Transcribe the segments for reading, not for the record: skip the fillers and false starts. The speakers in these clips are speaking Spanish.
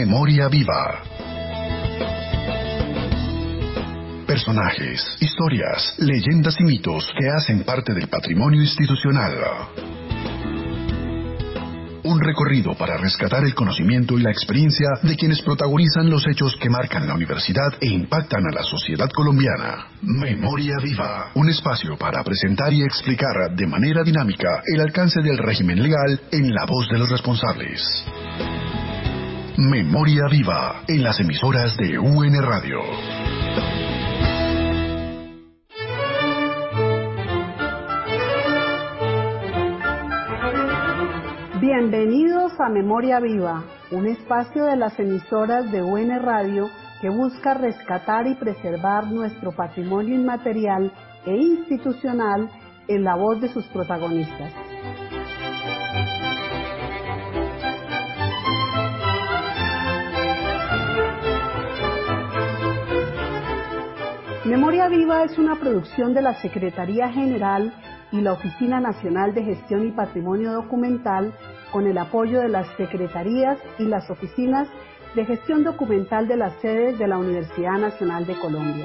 Memoria Viva. Personajes, historias, leyendas y mitos que hacen parte del patrimonio institucional. Un recorrido para rescatar el conocimiento y la experiencia de quienes protagonizan los hechos que marcan la universidad e impactan a la sociedad colombiana. Memoria Viva, un espacio para presentar y explicar de manera dinámica el alcance del régimen legal en la voz de los responsables. Memoria Viva, en las emisoras de UN Radio. Bienvenidos a Memoria Viva, un espacio de las emisoras de UN Radio que busca rescatar y preservar nuestro patrimonio inmaterial e institucional en la voz de sus protagonistas. Memoria Viva es una producción de la Secretaría General y la Oficina Nacional de Gestión y Patrimonio Documental con el apoyo de las secretarías y las oficinas de gestión documental de las sedes de la Universidad Nacional de Colombia.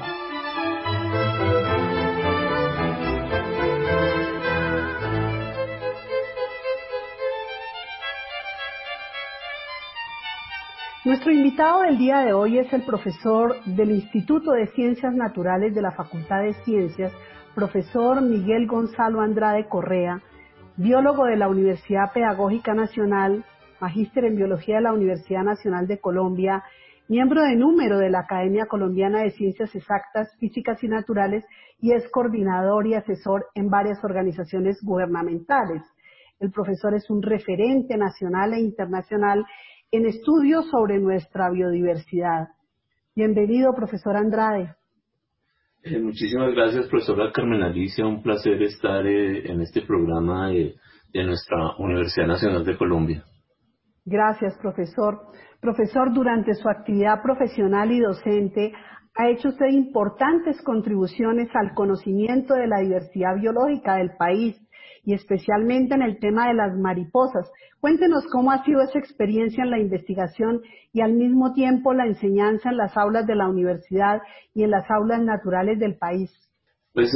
Nuestro invitado del día de hoy es el profesor del Instituto de Ciencias Naturales de la Facultad de Ciencias, profesor Miguel Gonzalo Andrade Correa, biólogo de la Universidad Pedagógica Nacional, magíster en Biología de la Universidad Nacional de Colombia, miembro de número de la Academia Colombiana de Ciencias Exactas, Físicas y Naturales y es coordinador y asesor en varias organizaciones gubernamentales. El profesor es un referente nacional e internacional en estudios sobre nuestra biodiversidad. Bienvenido, profesor Andrade. Muchísimas gracias, profesora Carmen Alicia. Un placer estar en este programa de nuestra Universidad Nacional de Colombia. Gracias, profesor. Profesor, durante su actividad profesional y docente, ha hecho usted importantes contribuciones al conocimiento de la diversidad biológica del país y especialmente en el tema de las mariposas. Cuéntenos cómo ha sido esa experiencia en la investigación y al mismo tiempo la enseñanza en las aulas de la universidad y en las aulas naturales del país. Pues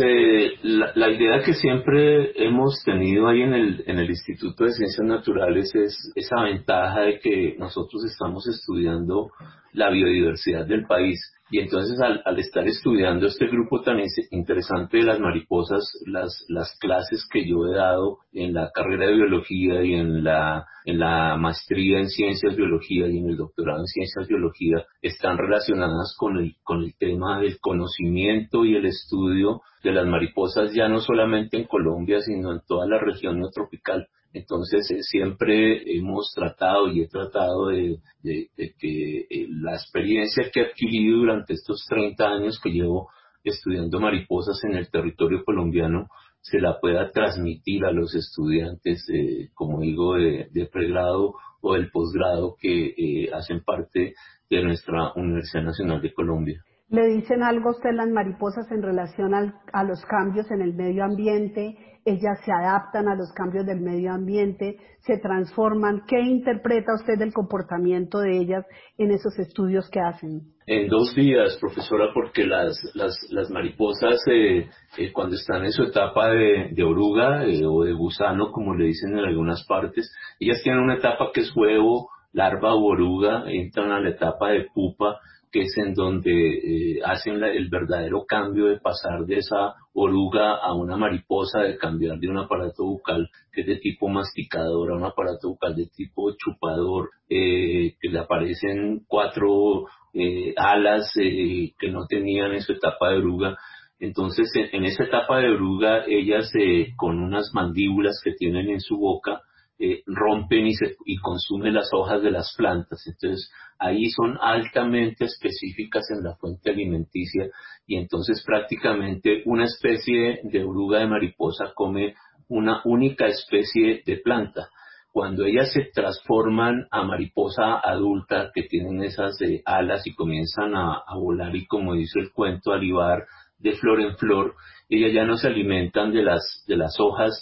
la idea que siempre hemos tenido ahí en el Instituto de Ciencias Naturales es esa ventaja de que nosotros estamos estudiando la biodiversidad del país. Y entonces al estar estudiando este grupo tan interesante de las mariposas, las clases que yo he dado en la carrera de biología y en la maestría en ciencias biología y en el doctorado en ciencias biología están relacionadas con el tema del conocimiento y el estudio de las mariposas, ya no solamente en Colombia, sino en toda la región neotropical. Entonces siempre hemos tratado y he tratado de que la experiencia que he adquirido durante estos 30 años que llevo estudiando mariposas en el territorio colombiano se la pueda transmitir a los estudiantes, como digo, de pregrado o del posgrado que hacen parte de nuestra Universidad Nacional de Colombia. ¿Le dicen algo a usted las mariposas en relación a los cambios en el medio ambiente? ¿Ellas se adaptan a los cambios del medio ambiente? ¿Se transforman? ¿Qué interpreta usted del comportamiento de ellas en esos estudios que hacen? En 2 días, profesora, porque las mariposas cuando están en su etapa de oruga o de gusano, como le dicen en algunas partes, ellas tienen una etapa que es huevo, larva u oruga, entran a la etapa de pupa, que es en donde hacen el verdadero cambio de pasar de esa oruga a una mariposa, de cambiar de un aparato bucal que es de tipo masticador a un aparato bucal de tipo chupador, que le aparecen 4 alas que no tenían en su etapa de oruga. Entonces en esa etapa de oruga ellas con unas mandíbulas que tienen en su boca rompen y consumen las hojas de las plantas. Entonces ahí son altamente específicas en la fuente alimenticia y entonces prácticamente una especie de oruga de mariposa come una única especie de planta. Cuando ellas se transforman a mariposa adulta, que tienen esas alas y comienzan a volar y, como dice el cuento, a libar de flor en flor, ellas ya no se alimentan de las hojas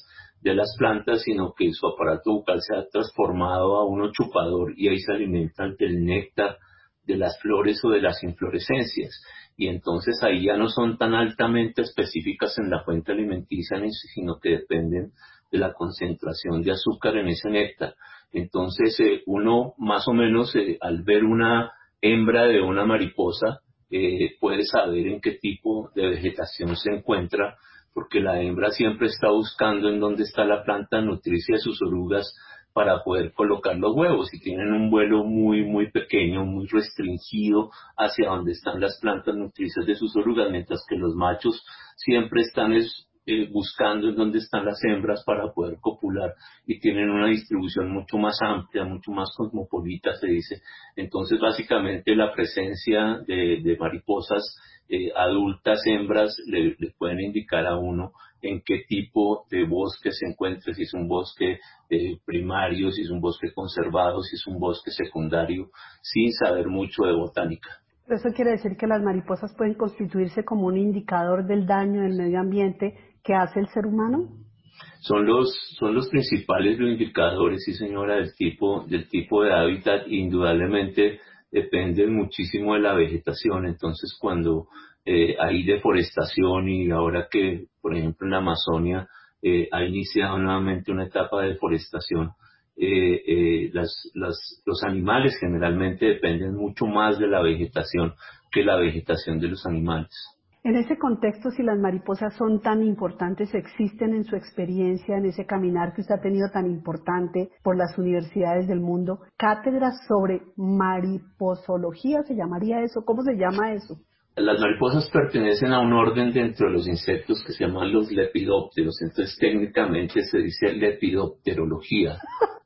de las plantas, sino que su aparato bucal se ha transformado a uno chupador y ahí se alimentan del néctar de las flores o de las inflorescencias. Y entonces ahí ya no son tan altamente específicas en la fuente alimenticia, sino que dependen de la concentración de azúcar en ese néctar. Entonces uno más o menos al ver una hembra de una mariposa puede saber en qué tipo de vegetación se encuentra, porque la hembra siempre está buscando en dónde está la planta nutricia de sus orugas para poder colocar los huevos, y tienen un vuelo muy, muy pequeño, muy restringido hacia donde están las plantas nutricias de sus orugas, mientras que los machos siempre están buscando en dónde están las hembras para poder copular, y tienen una distribución mucho más amplia, mucho más cosmopolita, se dice. Entonces, básicamente, la presencia de mariposas adultas hembras le pueden indicar a uno en qué tipo de bosque se encuentra, si es un bosque primario, si es un bosque conservado, si es un bosque secundario, sin saber mucho de botánica. Eso quiere decir que las mariposas pueden constituirse como un indicador del daño del medio ambiente que hace el ser humano. Son los principales indicadores, sí señora, del tipo de hábitat. Indudablemente dependen muchísimo de la vegetación. Entonces, cuando hay deforestación, y ahora que, por ejemplo, en la Amazonia ha iniciado nuevamente una etapa de deforestación, los animales generalmente dependen mucho más de la vegetación que la vegetación de los animales. En ese contexto, si las mariposas son tan importantes, existen en su experiencia, en ese caminar que usted ha tenido tan importante por las universidades del mundo, cátedras sobre mariposología, ¿se llamaría eso? ¿Cómo se llama eso? Las mariposas pertenecen a un orden dentro de los insectos que se llaman los lepidópteros, entonces técnicamente se dice lepidopterología.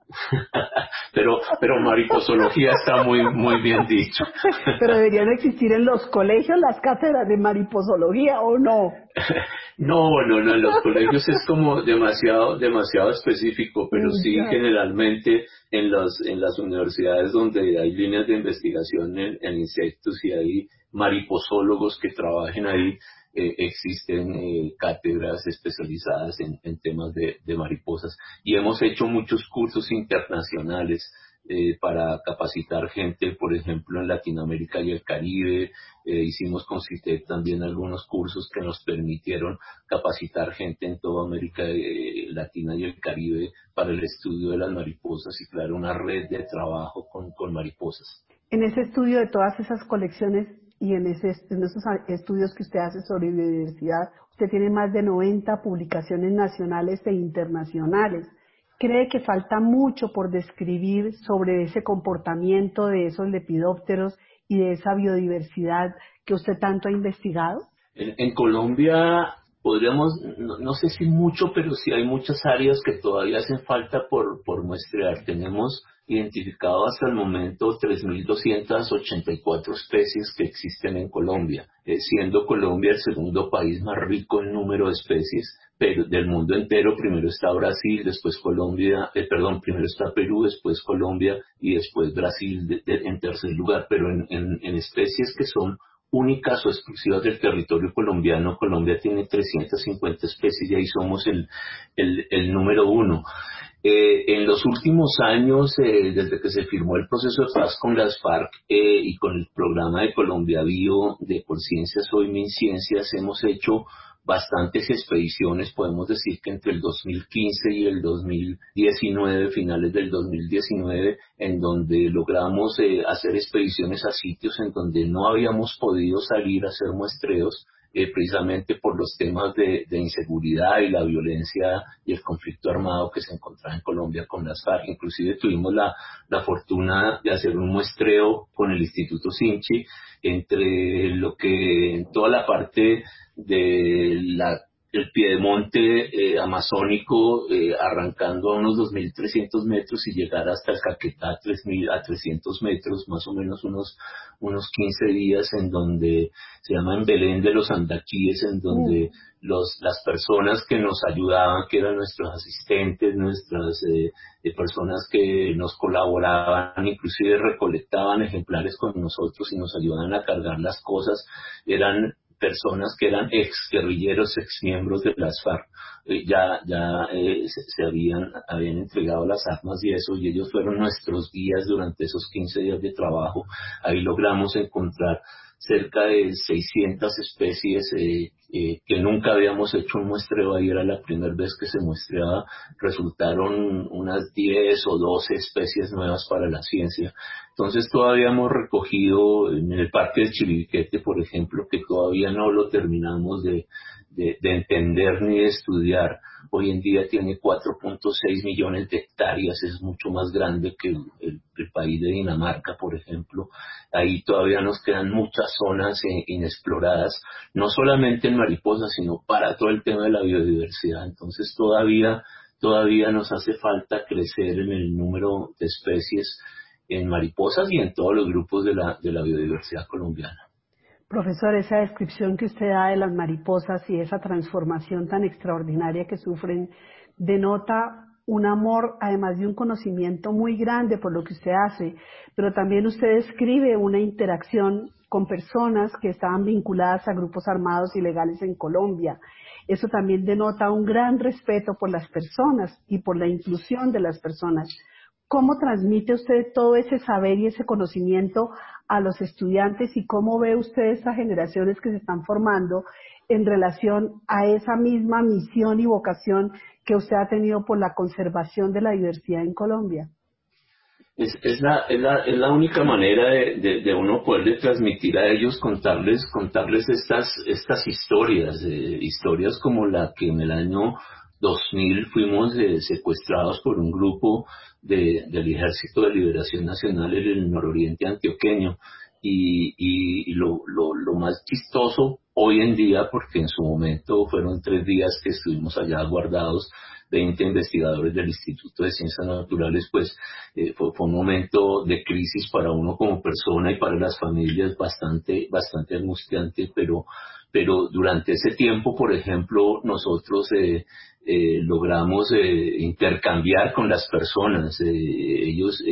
pero mariposología está muy, muy bien dicho. Pero deberían existir en los colegios las cátedras de mariposología, ¿o no? No, en los colegios es como demasiado específico, pero sí generalmente en las universidades donde hay líneas de investigación en insectos y hay mariposólogos que trabajen ahí, existen cátedras especializadas en temas de mariposas, y hemos hecho muchos cursos internacionales para capacitar gente, por ejemplo, en Latinoamérica y el Caribe. Hicimos con CITEP también algunos cursos que nos permitieron capacitar gente en toda América Latina y el Caribe para el estudio de las mariposas y crear una red de trabajo con mariposas. En ese estudio de todas esas colecciones y en esos estudios que usted hace sobre biodiversidad, usted tiene más de 90 publicaciones nacionales e internacionales. ¿Cree que falta mucho por describir sobre ese comportamiento de esos lepidópteros y de esa biodiversidad que usted tanto ha investigado? En Colombia podríamos, no sé si mucho, pero sí hay muchas áreas que todavía hacen falta por muestrear. Tenemos identificado hasta el momento 3.284 especies que existen en Colombia, siendo Colombia el segundo país más rico en número de especies, pero del mundo entero. Primero está Brasil, después primero está Perú, después Colombia y después Brasil en tercer lugar, pero en especies que son únicas o exclusivas del territorio colombiano, Colombia tiene 350 especies y ahí somos el número uno. En los últimos años, desde que se firmó el proceso de paz con las FARC y con el programa de Colombia Bio de Por Ciencias Hoy MinCiencias, hemos hecho bastantes expediciones. Podemos decir que entre el 2015 y el 2019, finales del 2019, en donde logramos hacer expediciones a sitios en donde no habíamos podido salir a hacer muestreos, precisamente por los temas de inseguridad y la violencia y el conflicto armado que se encontraba en Colombia con las FARC. Inclusive tuvimos la fortuna de hacer un muestreo con el Instituto Sinchi entre en toda la parte el piedemonte amazónico, arrancando a unos 2.300 metros y llegar hasta el Caquetá a 300 metros, más o menos unos 15 días, en donde se llama en Belén de los Andaquíes, en donde las personas que nos ayudaban, que eran nuestros asistentes, nuestras personas que nos colaboraban, inclusive recolectaban ejemplares con nosotros y nos ayudaban a cargar las cosas, eran personas que eran ex guerrilleros, ex miembros de las FARC, se habían entregado las armas y eso, y ellos fueron nuestros guías durante esos 15 días de trabajo. Ahí logramos encontrar cerca de 600 especies que nunca habíamos hecho un muestreo. Ahí era la primera vez que se muestreaba. Resultaron unas 10 o 12 especies nuevas para la ciencia. Entonces todavía hemos recogido en el Parque de Chiribiquete, por ejemplo, que todavía no lo terminamos de entender ni de estudiar. Hoy en día tiene 4.6 millones de hectáreas, es mucho más grande que el país de Dinamarca, por ejemplo. Ahí todavía nos quedan muchas zonas inexploradas, no solamente en mariposas, sino para todo el tema de la biodiversidad. Entonces todavía nos hace falta crecer en el número de especies en mariposas y en todos los grupos de la biodiversidad colombiana. Profesor, esa descripción que usted da de las mariposas y esa transformación tan extraordinaria que sufren denota un amor, además de un conocimiento muy grande por lo que usted hace, pero también usted describe una interacción con personas que estaban vinculadas a grupos armados ilegales en Colombia. Eso también denota un gran respeto por las personas y por la inclusión de las personas. ¿Cómo transmite usted todo ese saber y ese conocimiento a los estudiantes y cómo ve usted estas generaciones que se están formando en relación a esa misma misión y vocación que usted ha tenido por la conservación de la diversidad en Colombia? Es la única manera de uno poder transmitir a ellos, contarles estas historias, historias como la que en el año 2000 fuimos secuestrados por un grupo del Ejército de Liberación Nacional en el nororiente antioqueño. Y lo más chistoso hoy en día, porque en su momento fueron 3 días que estuvimos allá guardados, 20 investigadores del Instituto de Ciencias Naturales, pues fue un momento de crisis para uno como persona y para las familias bastante angustiante, pero durante ese tiempo, por ejemplo, nosotros logramos intercambiar con las personas. Ellos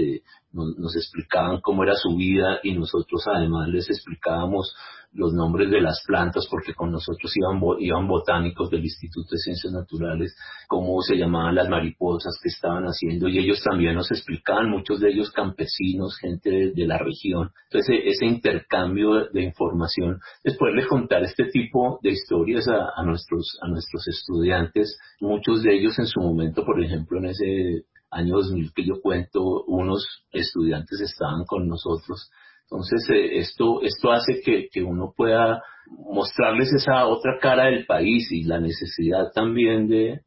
nos explicaban cómo era su vida y nosotros además les explicábamos los nombres de las plantas, porque con nosotros iban botánicos del Instituto de Ciencias Naturales, cómo se llamaban las mariposas que estaban haciendo, y ellos también nos explicaban, muchos de ellos campesinos, gente de la región. Entonces ese intercambio de información, después de contar este tipo de historias a nuestros estudiantes, muchos de ellos en su momento, por ejemplo en ese año 2000 que yo cuento, unos estudiantes estaban con nosotros. Entonces esto hace que uno pueda mostrarles esa otra cara del país y la necesidad también de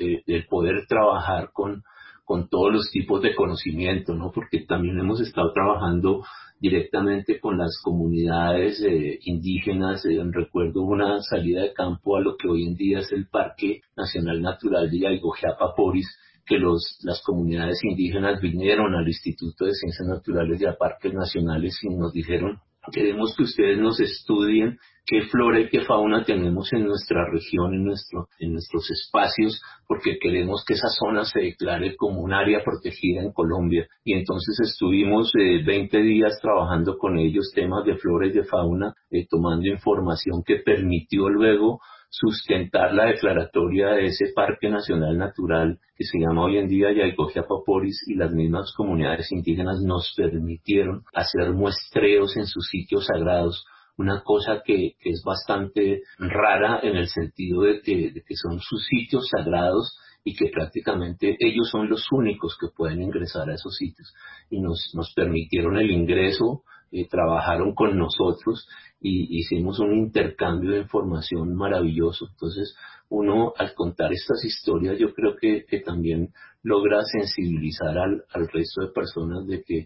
poder trabajar con todos los tipos de conocimiento, ¿no? Porque también hemos estado trabajando directamente con las comunidades indígenas. Recuerdo una salida de campo a lo que hoy en día es el Parque Nacional Natural de Yaigojá-Paporis, que las comunidades indígenas vinieron al Instituto de Ciencias Naturales y a Parques Nacionales y nos dijeron: queremos que ustedes nos estudien qué flora y qué fauna tenemos en nuestra región, en nuestros espacios, porque queremos que esa zona se declare como un área protegida en Colombia. Y entonces estuvimos 20 días trabajando con ellos temas de flora y de fauna, tomando información que permitió luego sustentar la declaratoria de ese Parque Nacional Natural que se llama hoy en día Yaigojá-Paporis, y las mismas comunidades indígenas nos permitieron hacer muestreos en sus sitios sagrados, una cosa que es bastante rara en el sentido de que son sus sitios sagrados y que prácticamente ellos son los únicos que pueden ingresar a esos sitios, y nos permitieron el ingreso, trabajaron con nosotros y hicimos un intercambio de información maravilloso. Entonces uno, al contar estas historias, yo creo que también logra sensibilizar al resto de personas de que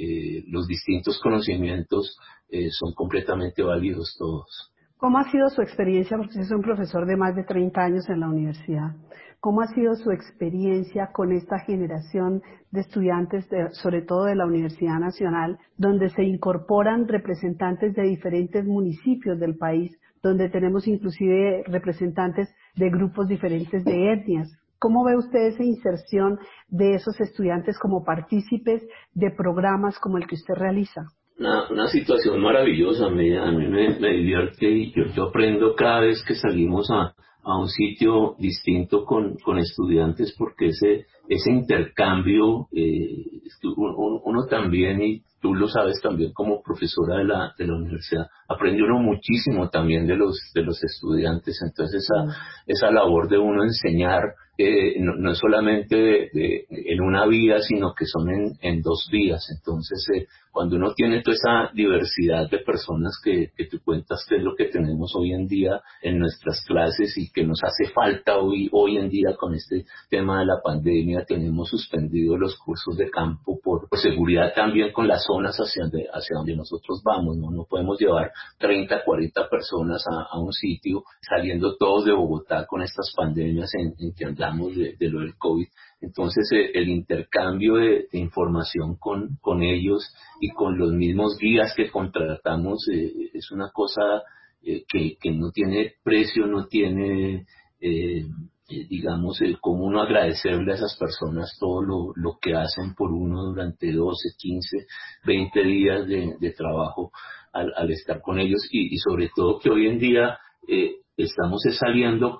los distintos conocimientos son completamente válidos todos. ¿Cómo ha sido su experiencia? Porque usted es un profesor de más de 30 años en la universidad. ¿Cómo ha sido su experiencia con esta generación de estudiantes, sobre todo de la Universidad Nacional, donde se incorporan representantes de diferentes municipios del país, donde tenemos inclusive representantes de grupos diferentes de etnias? ¿Cómo ve usted esa inserción de esos estudiantes como partícipes de programas como el que usted realiza? una situación maravillosa, a mí me divierte y yo aprendo cada vez que salimos a un sitio distinto con estudiantes porque ese intercambio, uno también, y tú lo sabes también como profesora de la universidad, aprende uno muchísimo también de los estudiantes. Entonces esa labor de uno enseñar no es solamente en una vía, sino que son en dos vías. Entonces cuando uno tiene toda esa diversidad de personas que tú cuentas, que es lo que tenemos hoy en día en nuestras clases y que nos hace falta hoy en día con este tema de la pandemia, tenemos suspendido los cursos de campo por seguridad también con las zonas hacia donde nosotros vamos, ¿no? No podemos llevar 30, 40 personas a un sitio saliendo todos de Bogotá con estas pandemias en que andamos de lo del COVID. Entonces el intercambio de información con ellos y con los mismos guías que contratamos es una cosa que no tiene precio, no tiene, digamos, cómo uno agradecerle a esas personas todo lo que hacen por uno durante 12, 15, 20 días de trabajo al estar con ellos y sobre todo que hoy en día estamos saliendo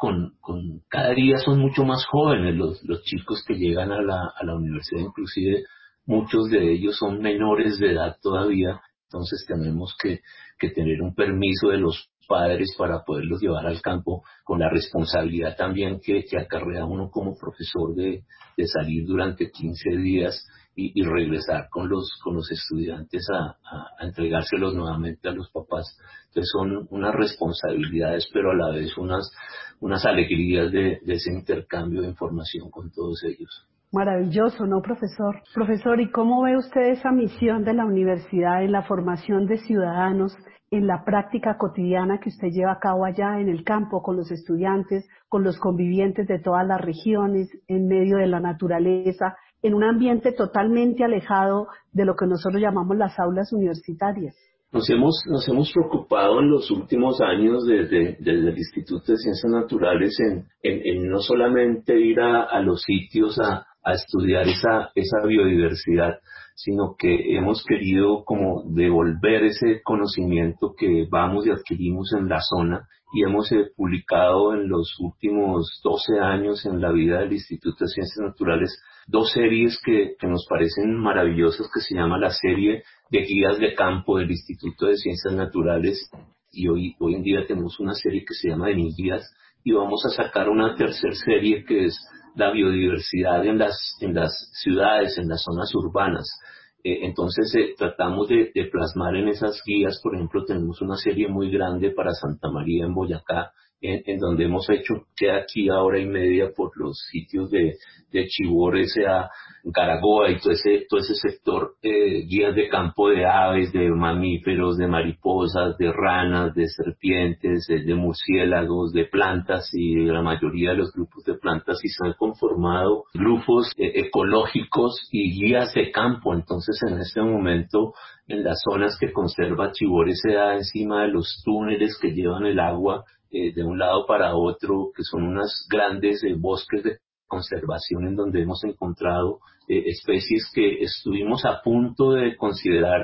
cada día son mucho más jóvenes los chicos que llegan a la universidad, inclusive muchos de ellos son menores de edad todavía, entonces tenemos que tener un permiso de los padres para poderlos llevar al campo, con la responsabilidad también que acarrea uno como profesor de salir durante 15 días y regresar con los estudiantes a entregárselos nuevamente a los papás. Entonces son unas responsabilidades, pero a la vez unas alegrías de ese intercambio de información con todos ellos. Maravilloso, ¿no, profesor? Profesor, ¿y cómo ve usted esa misión de la universidad en la formación de ciudadanos, en la práctica cotidiana que usted lleva a cabo allá en el campo, con los estudiantes, con los convivientes de todas las regiones, en medio de la naturaleza, en un ambiente totalmente alejado de lo que nosotros llamamos las aulas universitarias? Nos hemos preocupado en los últimos años desde el Instituto de Ciencias Naturales en no solamente ir a los sitios a estudiar esa biodiversidad, sino que hemos querido como devolver ese conocimiento que vamos y adquirimos en la zona y hemos publicado en los últimos 12 años en la vida del Instituto de Ciencias Naturales 2 series que nos parecen maravillosas, que se llama la serie de guías de campo del Instituto de Ciencias Naturales, y hoy en día tenemos una serie que se llama de mis guías, y vamos a sacar una tercera serie que es la biodiversidad en las ciudades, en las zonas urbanas. Entonces tratamos de plasmar en esas guías. Por ejemplo, tenemos una serie muy grande para Santa María en Boyacá, en donde hemos hecho, queda aquí a hora y media por los sitios de Chibor, sea Caragoa y todo ese sector, guías de campo de aves, de mamíferos, de mariposas, de ranas, de serpientes, de murciélagos, de plantas, y la mayoría de los grupos de plantas, y se han conformado grupos ecológicos y guías de campo. Entonces en este momento en las zonas que conserva Chibor, se da encima de los túneles que llevan el agua de un lado para otro, que son unos grandes bosques de conservación en donde hemos encontrado especies que estuvimos a punto de considerar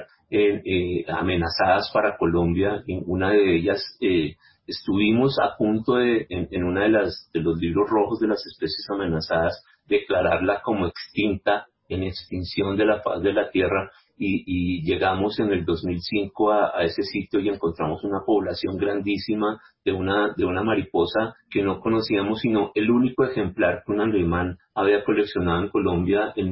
amenazadas para Colombia. En una de ellas estuvimos a punto en una de los libros rojos de las especies amenazadas, declararla como extinta, en extinción de la faz de la Tierra, y llegamos en el 2005 a ese sitio y encontramos una población grandísima de una mariposa que no conocíamos, sino el único ejemplar que un alemán había coleccionado en Colombia en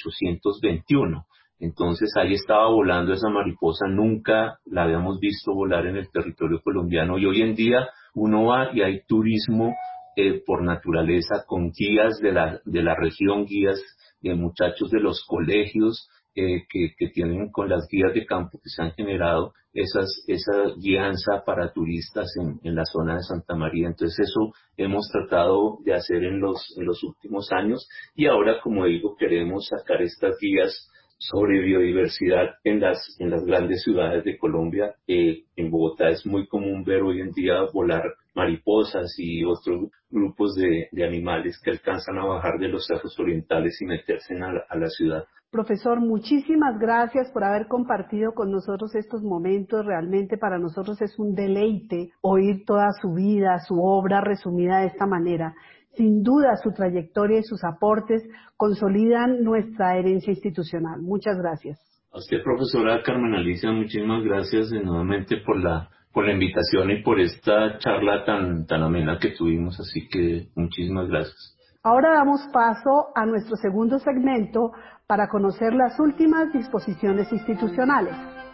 1821. Entonces ahí estaba volando esa mariposa, nunca la habíamos visto volar en el territorio colombiano, y hoy en día uno va y hay turismo por naturaleza, con guías de la región, guías de muchachos de los colegios que tienen, con las guías de campo que se han generado, esa guianza para turistas en la zona de Santa María. Entonces eso hemos tratado de hacer en los últimos años, y ahora, como digo, queremos sacar estas guías sobre biodiversidad en las grandes ciudades de Colombia. En Bogotá es muy común ver hoy en día volar mariposas y otros grupos de animales que alcanzan a bajar de los cerros orientales y meterse a la ciudad. Profesor, muchísimas gracias por haber compartido con nosotros estos momentos. Realmente para nosotros es un deleite oír toda su vida, su obra resumida de esta manera. Sin duda, su trayectoria y sus aportes consolidan nuestra herencia institucional. Muchas gracias. A usted, profesora Carmen Alicia, muchísimas gracias nuevamente por la invitación y por esta charla tan amena que tuvimos. Así que muchísimas gracias. Ahora damos paso a nuestro segundo segmento para conocer las últimas disposiciones institucionales.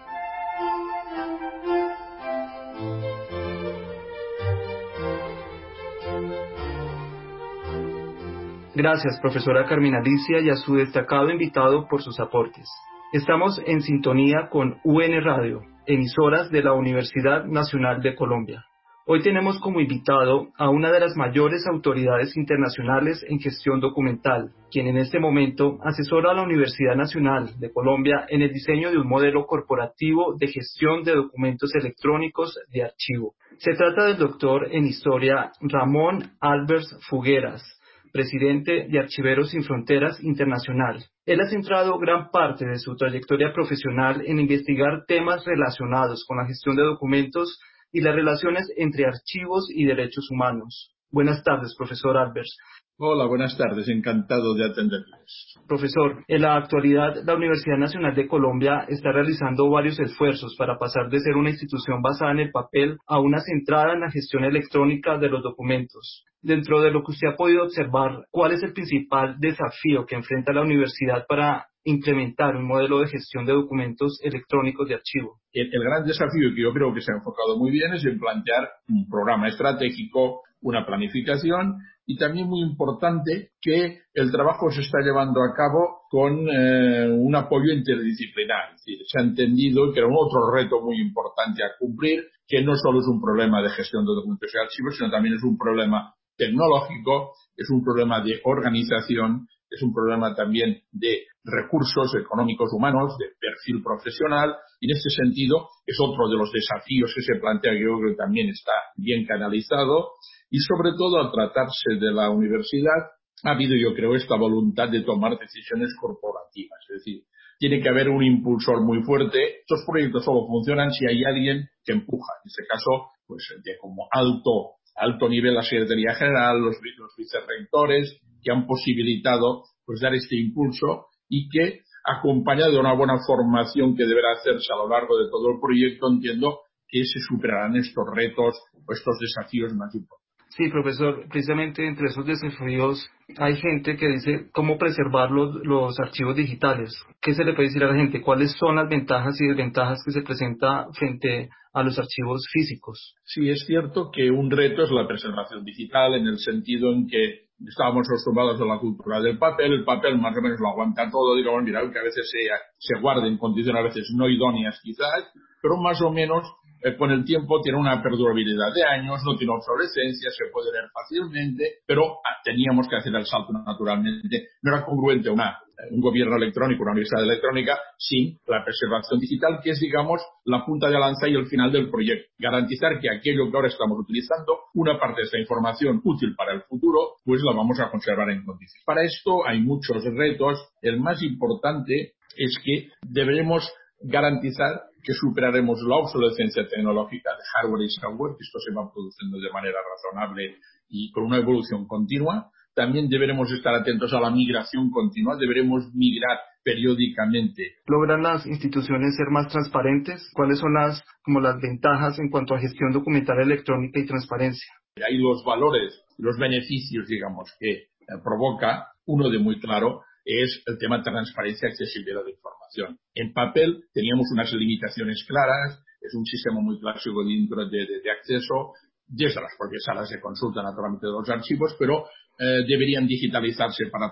Gracias, profesora Carmen Alicia, y a su destacado invitado por sus aportes. Estamos en sintonía con UN Radio, emisoras de la Universidad Nacional de Colombia. Hoy tenemos como invitado a una de las mayores autoridades internacionales en gestión documental, quien en este momento asesora a la Universidad Nacional de Colombia en el diseño de un modelo corporativo de gestión de documentos electrónicos de archivo. Se trata del doctor en Historia Ramón Albers Fugueras, presidente de Archiveros Sin Fronteras Internacional. Él ha centrado gran parte de su trayectoria profesional en investigar temas relacionados con la gestión de documentos y las relaciones entre archivos y derechos humanos. Buenas tardes, profesor Albers. Hola, buenas tardes. Encantado de atenderles. Profesor, en la actualidad la Universidad Nacional de Colombia está realizando varios esfuerzos para pasar de ser una institución basada en el papel a una centrada en la gestión electrónica de los documentos. Dentro de lo que usted ha podido observar, ¿cuál es el principal desafío que enfrenta la universidad para implementar un modelo de gestión de documentos electrónicos de archivo? El gran desafío, que yo creo que se ha enfocado muy bien, es en plantear un programa estratégico, una planificación, y también muy importante que el trabajo se está llevando a cabo con un apoyo interdisciplinar. Es decir, se ha entendido que era un otro reto muy importante a cumplir, que no solo es un problema de gestión de documentos y archivos, sino también es un problema tecnológico, es un problema de organización, es un problema también de recursos económicos humanos, de perfil profesional, y en este sentido es otro de los desafíos que se plantea, que yo creo que también está bien canalizado, y sobre todo al tratarse de la universidad ha habido, yo creo, esta voluntad de tomar decisiones corporativas, es decir, tiene que haber un impulsor muy fuerte. Estos proyectos solo funcionan si hay alguien que empuja, en este caso, pues de como alto nivel la Secretaría General, los vicerrectores, que han posibilitado pues dar este impulso y que, acompañado de una buena formación que deberá hacerse a lo largo de todo el proyecto, entiendo que se superarán estos retos o estos desafíos más importantes. Sí, profesor, precisamente entre esos desafíos hay gente que dice cómo preservar los archivos digitales. ¿Qué se le puede decir a la gente? ¿Cuáles son las ventajas y desventajas que se presentan frente a los archivos físicos? Sí, es cierto que un reto es la preservación digital, en el sentido en que estábamos acostumbrados a la cultura del papel. El papel más o menos lo aguanta todo, digamos, mira, que a veces se guarda en condiciones a veces no idóneas quizás, pero más o menos con el tiempo tiene una perdurabilidad de años, no tiene obsolescencia, se puede leer fácilmente, pero teníamos que hacer el salto naturalmente. No era congruente un gobierno electrónico, una universidad electrónica, sin la preservación digital, que es, digamos, la punta de lanza y el final del proyecto. Garantizar que aquello que ahora estamos utilizando, una parte de esta información útil para el futuro, pues la vamos a conservar en condiciones. Para esto hay muchos retos. El más importante es que deberemos garantizar que superaremos la obsolescencia tecnológica de hardware y software, que esto se va produciendo de manera razonable y con una evolución continua. También deberemos estar atentos a la migración continua, deberemos migrar periódicamente. ¿Logran las instituciones ser más transparentes? ¿Cuáles son las ventajas en cuanto a gestión documental electrónica y transparencia? Hay los valores, los beneficios, digamos, que provoca, uno de muy claro, es el tema de transparencia y accesibilidad de información. En papel teníamos unas limitaciones claras, es un sistema muy clásico de acceso, desde las propias salas de consulta, naturalmente, de los archivos, pero deberían digitalizarse para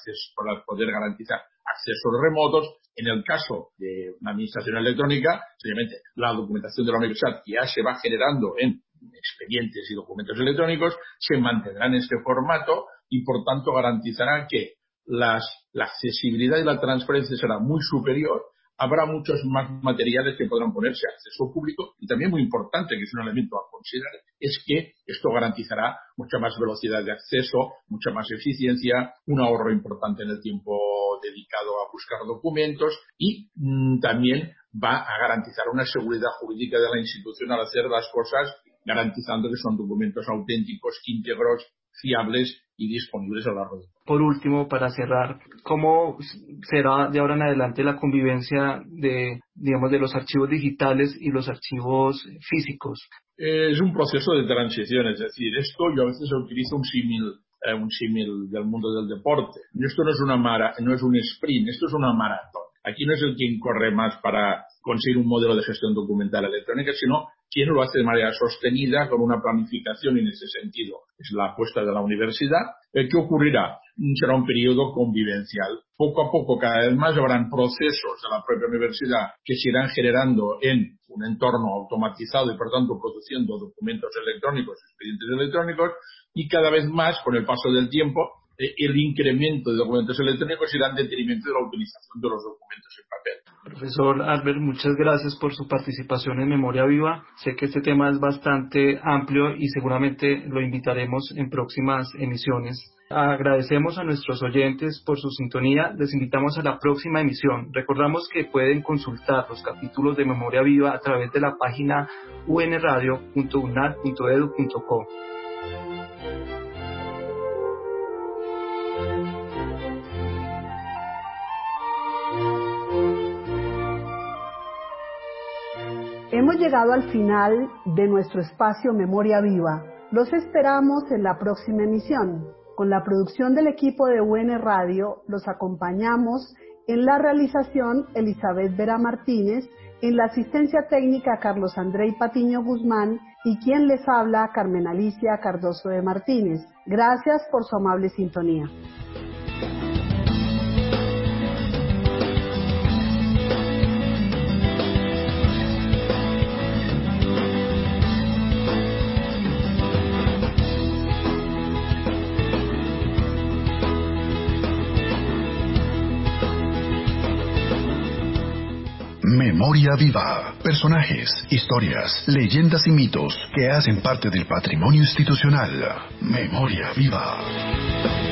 poder garantizar accesos remotos. En el caso de una administración electrónica, simplemente la documentación de la universidad que ya se va generando en expedientes y documentos electrónicos se mantendrá en este formato y, por tanto, garantizará que la accesibilidad y la transparencia será muy superior. Habrá muchos más materiales que podrán ponerse a acceso público y también muy importante, que es un elemento a considerar, es que esto garantizará mucha más velocidad de acceso, mucha más eficiencia, un ahorro importante en el tiempo dedicado a buscar documentos y también va a garantizar una seguridad jurídica de la institución al hacer las cosas, garantizando que son documentos auténticos, íntegros, fiables y disponibles a la red. Por último, para cerrar, ¿cómo será de ahora en adelante la convivencia de los archivos digitales y los archivos físicos? Es un proceso de transición, es decir, esto yo a veces utilizo un símil del mundo del deporte. Esto no es un sprint, esto es una maratón. Aquí no es el quien corre más para conseguir un modelo de gestión documental electrónica, sino quien lo hace de manera sostenida con una planificación en ese sentido. Es la apuesta de la universidad. ¿Qué ocurrirá? Será un periodo convivencial. Poco a poco, cada vez más, habrán procesos de la propia universidad que se irán generando en un entorno automatizado y, por tanto, produciendo documentos electrónicos, expedientes electrónicos, y cada vez más, con el paso del tiempo, el incremento de documentos electrónicos irá en detrimento de la utilización de los documentos en papel. Profesor Albert, muchas gracias por su participación en Memoria Viva. Sé que este tema es bastante amplio y seguramente lo invitaremos en próximas emisiones. Agradecemos a nuestros oyentes por su sintonía. Les invitamos a la próxima emisión. Recordamos que pueden consultar los capítulos de Memoria Viva a través de la página unradio.unad.edu.co. Hemos llegado al final de nuestro espacio Memoria Viva. Los esperamos en la próxima emisión. Con la producción del equipo de UN Radio, los acompañamos en la realización Elizabeth Vera Martínez, en la asistencia técnica Carlos Andrei Patiño Guzmán y quien les habla Carmen Alicia Cardoso de Martínez. Gracias por su amable sintonía. Memoria Viva. Personajes, historias, leyendas y mitos que hacen parte del patrimonio institucional. Memoria Viva.